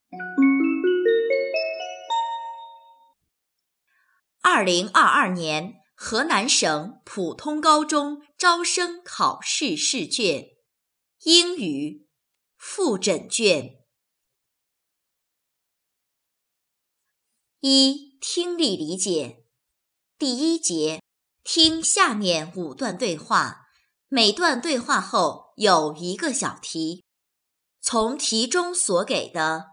2022年河南省普通高中招生考试试卷，英语复诊卷。一、听力理解。第一节，听下面5段对话，每段对话后有1个小题，从题中所给的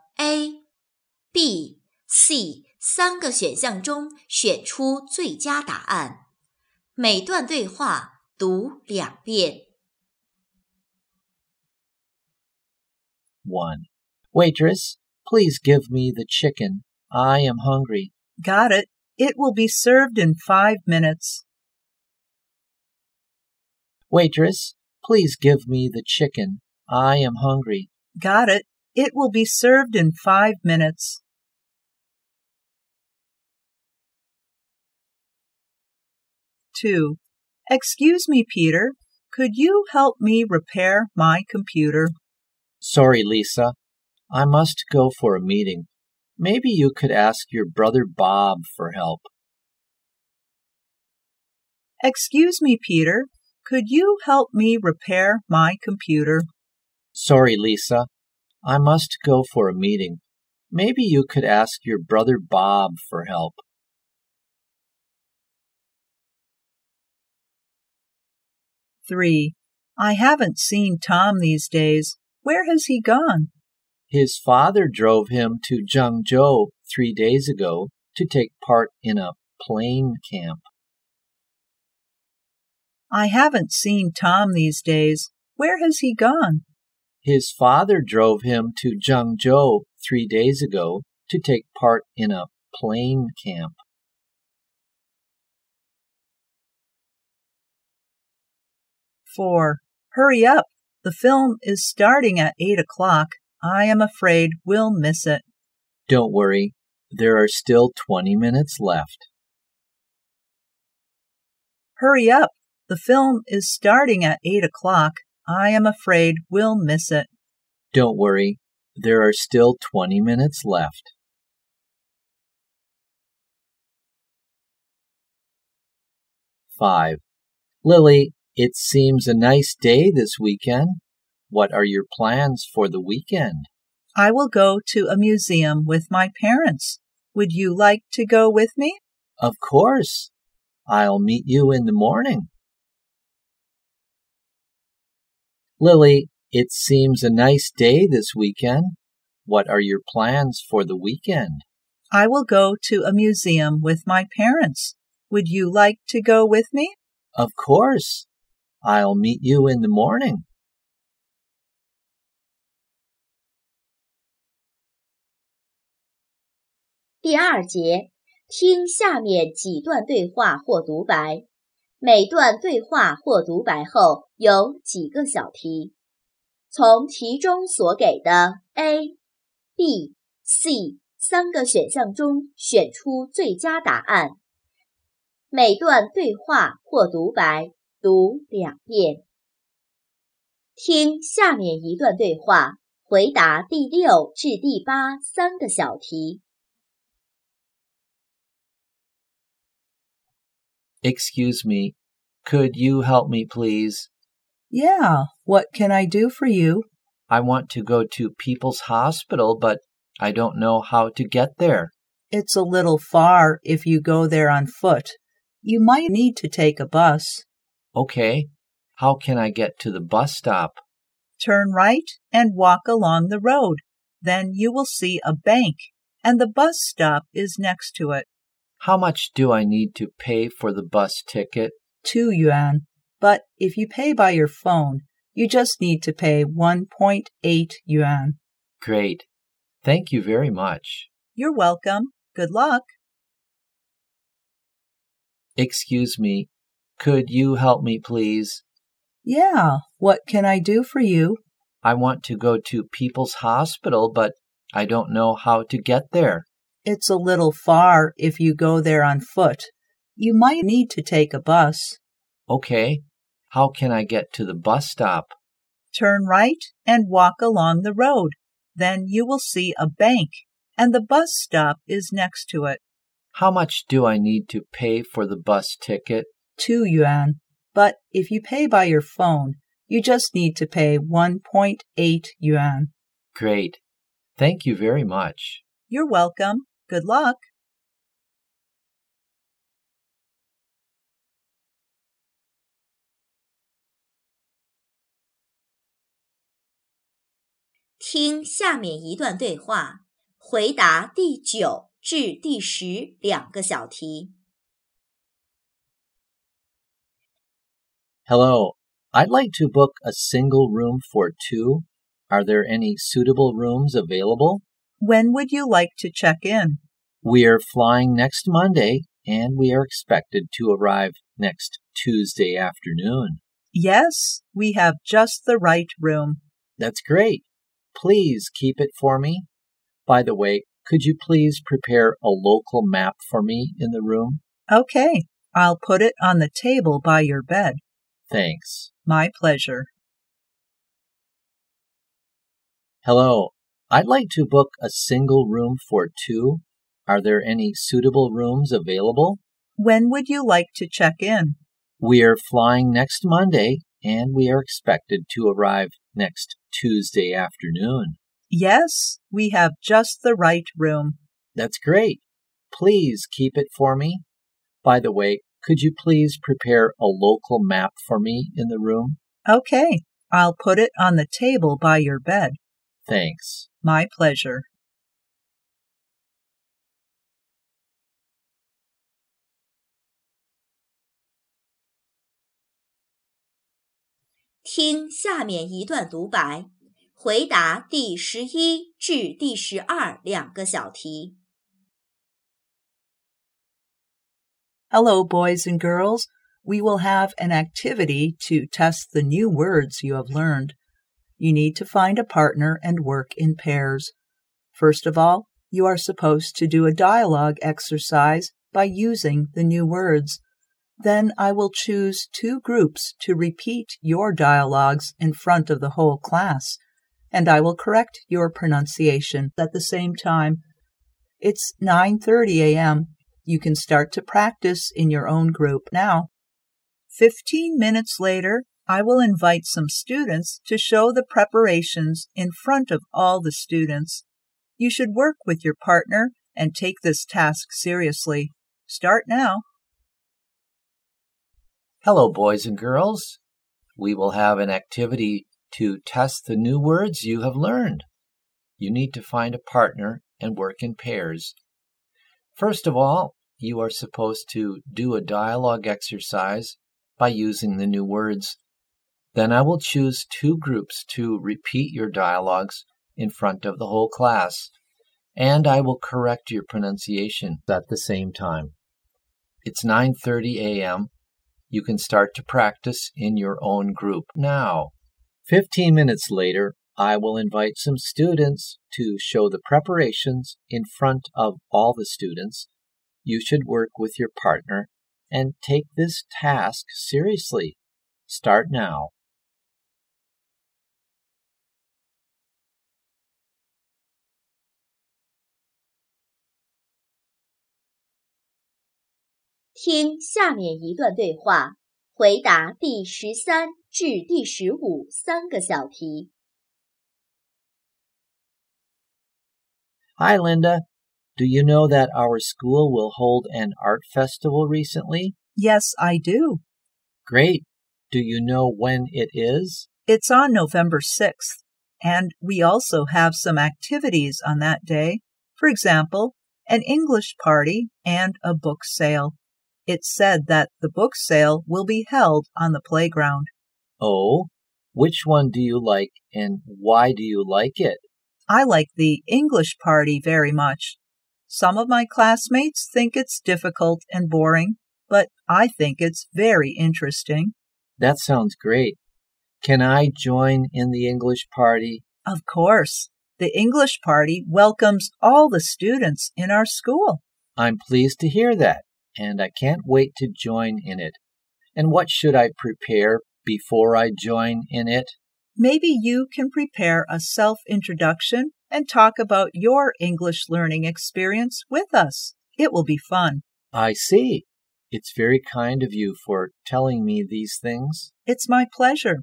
A、B、C 3个选项中选出最佳答案。每段对话读2遍。 1. Waitress, please give me the chicken. I am hungry. Got it. It will be served in 5 minutes. Waitress, please give me the chicken. I am hungry. Got it. It will be served in 5 minutes. 2. Excuse me, Peter. Could you help me repair my computer? Sorry, Lisa. I must go for a meeting. Maybe you could ask your brother Bob for help. Excuse me, Peter. Could you help me repair my computer? Sorry, Lisa. I must go for a meeting. Maybe you could ask your brother Bob for help. 3. I haven't seen Tom these days. Where has he gone? His father drove him to Zhengzhou 3 days ago to take part in a plane camp. I haven't seen Tom these days. Where has he gone? His father drove him to Zhengzhou 3 days ago to take part in a plane camp. 4. Hurry up. The film is starting at 8 o'clock. I am afraid we'll miss it. Don't worry. There are still 20 minutes left. Hurry up. The film is starting at 8 o'clock. I am afraid we'll miss it. Don't worry. There are still 20 minutes left. 5. Lily, it seems a nice day this weekend. What are your plans for the weekend? I will go to a museum with my parents. Would you like to go with me? Of course. I'll meet you in the morning. Lily, it seems a nice day this weekend. What are your plans for the weekend? I will go to a museum with my parents. Would you like to go with me? Of course. I'll meet you in the morning. 第2节，听下面几段对话或独白，每段对话或独白后有几个小题，从题中所给的 A、B、C 3个选项中选出最佳答案。每段对话或独白读2遍。听下面一段对话，回答第6至第8 3个小题。 Excuse me. Could you help me, please? Yeah, what can I do for you? I want to go to People's Hospital, but I don't know how to get there. It's a little far if you go there on foot. You might need to take a bus. Okay. How can I get to the bus stop? Turn right and walk along the road. Then you will see a bank, and the bus stop is next to it. How much do I need to pay for the bus ticket? 2 yuan. But if you pay by your phone, you just need to pay 1.8 yuan. Great. Thank you very much. You're welcome. Good luck. Excuse me. Could you help me, please? Yeah, what can I do for you? I want to go to People's Hospital, but I don't know how to get there. It's a little far if you go there on foot. You might need to take a bus. Okay. How can I get to the bus stop? Turn right and walk along the road. then you will see a bank, and the bus stop is next to it. How much do I need to pay for the bus ticket? 2 yuan. But if you pay by your phone, you just need to pay 1.8 yuan. Great. Thank you very much. You're welcome. Good luck. 听下面一段对话，回答第9至第10两个小题。 Hello. I'd like to book a single room for 2. Are there any suitable rooms available? When would you like to check in? We are flying next Monday, and we are expected to arrive next Tuesday afternoon. Yes, we have just the right room. That's great. Please keep it for me. By the way, could you please prepare a local map for me in the room? Okay, I'll put it on the table by your bed. Thanks. My pleasure. Hello. I'd like to book a single room for 2. Are there any suitable rooms available? When would you like to check in? We are flying next Monday, and we are expected to arrive next Tuesday afternoon. Yes, we have just the right room. That's great. Please keep it for me. By the way, could you please prepare a local map for me in the room? Okay, I'll put it on the table by your bed. Thanks. My pleasure. 听下面一段独白，回答第11至第12两个小题。 Hello, boys and girls. We will have an activity to test the new words you have learned. You need to find a partner and work in pairs. First of all, you are supposed to do a dialogue exercise by using the new words. Then I will choose 2 groups to repeat your dialogues in front of the whole class, and I will correct your pronunciation at the same time. It's 9:30 a.m. You can start to practice in your own group now. 15 minutes later, I will invite some students to show the preparations in front of all the students. You should work with your partner and take this task seriously. Start now. Hello, boys and girls. We will have an activity to test the new words you have learned. You need to find a partner and work in pairs. First of all, you are supposed to do a dialogue exercise by using the new words. Then I will choose 2 groups to repeat your dialogues in front of the whole class, and I will correct your pronunciation at the same time. It's 9:30 a.m. You can start to practice in your own group now. 15 minutes later, I will invite some students to show the preparations in front of all the students. You should work with your partner and take this task seriously. Start now. 听下面一段对话，回答第13至第15 3个小题。 Hi, Linda. Do you know that our school will hold an art festival recently? Yes, I do. Great. Do you know when it is? It's on November 6th, and we also have some activities on that day. For example, an English party and a book sale. It's said that the book sale will be held on the playground. Oh, which one do you like and why do you like it? I like the English party very much. Some of my classmates think it's difficult and boring, but I think it's very interesting. That sounds great. Can I join in the English party? Of course. The English party welcomes all the students in our school. I'm pleased to hear that, and I can't wait to join in it. And what should I prepare before I join in it? Maybe you can prepare a self-introduction and talk about your English learning experience with us. It will be fun. I see. It's very kind of you for telling me these things. It's my pleasure.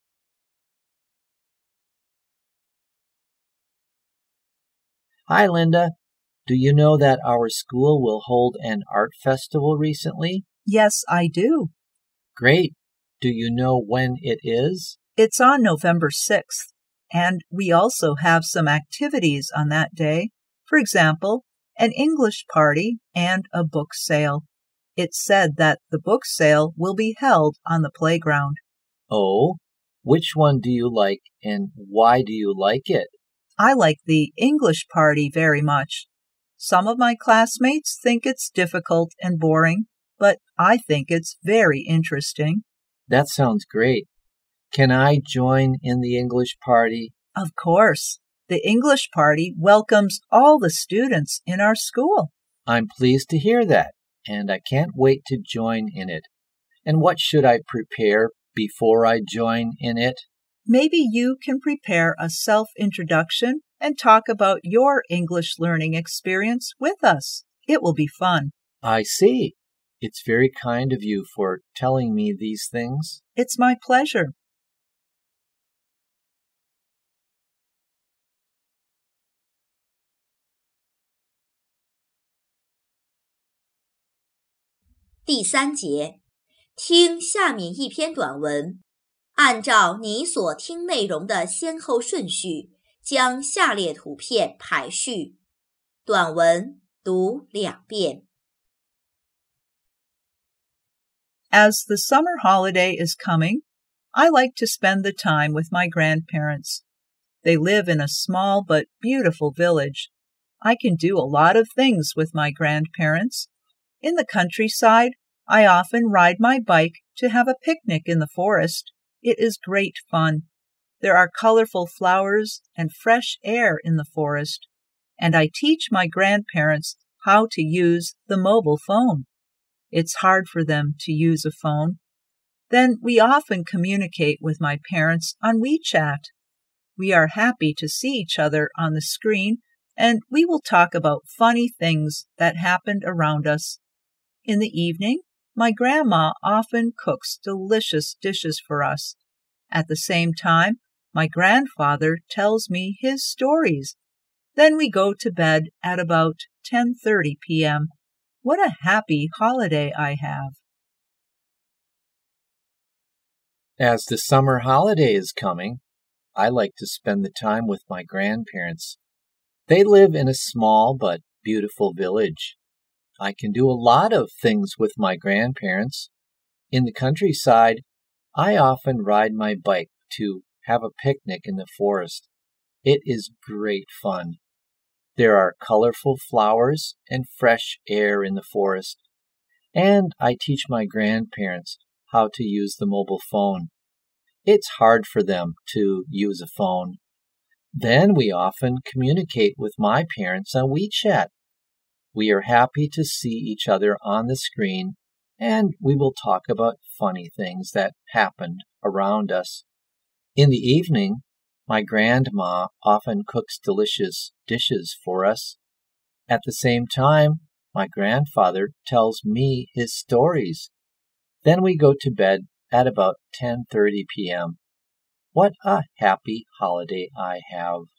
Hi, Linda. Do you know that our school will hold an art festival recently? Yes, I do. Great. Do you know when it is? It's on November 6th, and we also have some activities on that day. For example, an English party and a book sale. It's said that the book sale will be held on the playground. Oh, which one do you like and why do you like it? I like the English party very much. Some of my classmates think it's difficult and boring, but I think it's very interesting. That sounds great. Can I join in the English party? Of course. The English party welcomes all the students in our school. I'm pleased to hear that, and I can't wait to join in it. And what should I prepare before I join in it? Maybe you can prepare a self-introduction and talk about your English learning experience with us. It will be fun. I see. It's very kind of you for telling me these things. It's my pleasure. 第三节，听下面一篇短文，按照你所听内容的先后顺序，将下列图片排序。短文读2遍。 As the summer holiday is coming, I like to spend the time with my grandparents. They live in a small but beautiful village. I can do a lot of things with my grandparents. In the countryside, I often ride my bike to have a picnic in the forest. It is great fun. There are colorful flowers and fresh air in the forest, and I teach my grandparents how to use the mobile phone. It's hard for them to use a phone. Then we often communicate with my parents on WeChat. We are happy to see each other on the screen, and we will talk about funny things that happened around us. In the evening, my grandma often cooks delicious dishes for us. At the same time, my grandfather tells me his stories. Then we go to bed at about 10:30 p.m. What a happy holiday I have. As the summer holiday is coming, I like to spend the time with my grandparents. They live in a small but beautiful village. I can do a lot of things with my grandparents. In the countryside, I often ride my bike to have a picnic in the forest. It is great fun. There are colorful flowers and fresh air in the forest. And I teach my grandparents how to use the mobile phone. It's hard for them to use a phone. Then we often communicate with my parents on WeChat. We are happy to see each other on the screen, and we will talk about funny things that happened around us. In the evening, my grandma often cooks delicious dishes for us. At the same time, my grandfather tells me his stories. Then we go to bed at about 10:30 p.m. What a happy holiday I have.